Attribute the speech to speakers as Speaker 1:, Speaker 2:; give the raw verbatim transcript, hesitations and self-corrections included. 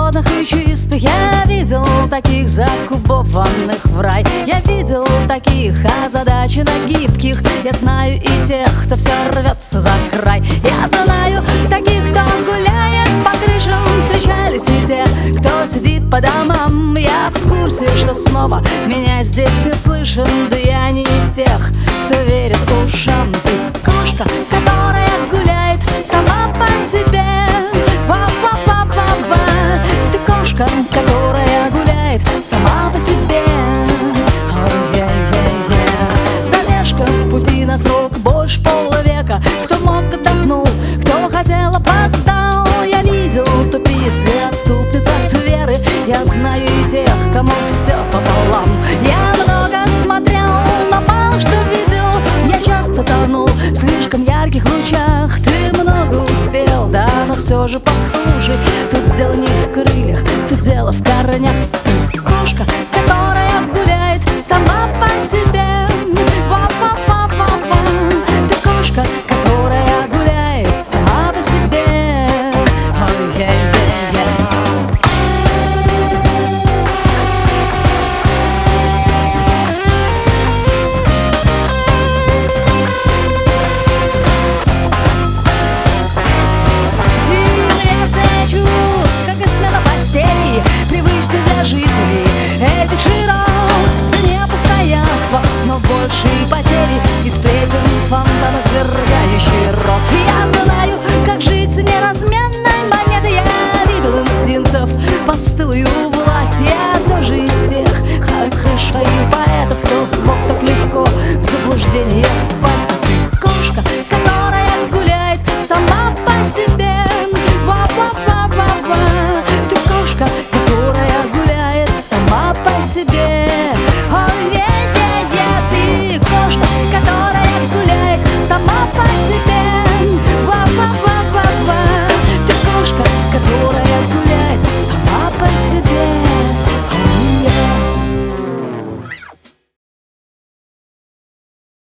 Speaker 1: холодных и чистых. Я видел таких закубованных в рай. Я видел таких озадаченно гибких. Я знаю и тех, кто все рвется за край. Я знаю таких, кто гуляет по крышам. Встречались и те, кто сидит по домам. Я в курсе, что снова меня здесь не слышен. Да я не из тех, кто верит ушам. Ты кошка, которая гуляет сама по себе. Ва-ва-ва-ва-ва. Ты кошка, которая гуляет сама по себе. Ой-е-е-е. Задержка в пути на срок больше полвека. Кто мог, отдохнул, кто хотел, опоздал. Я видел тупиц и отступниц от веры. Я знаю и тех, кому все пополам. Я много смотрел, но мало что видел. Я часто тонул в слишком ярких лучах. Ты много успел, да, но все же послушай. Тут дело не в крыльях, тут дело в корнях. Кошка, которая гуляет сама по себе. Ва-ва-ва-ва-ва. Ты кошка, которая гуляет сама по себе. Привычный для жителей этих широт в цене постоянства, но большие потери из плесен фонтана, свергающий рот. Я знаю, как жить с неразменной монетой. Я видел инстинктов постылую власть. Я тоже из тех хэшей поэтов, кто смог так легко в заблуждение впасть. Ты кошка, которая гуляет сама по себе. Ва-ва-ва-ва-ва. Ты кошка, которая гуляет сама по себе.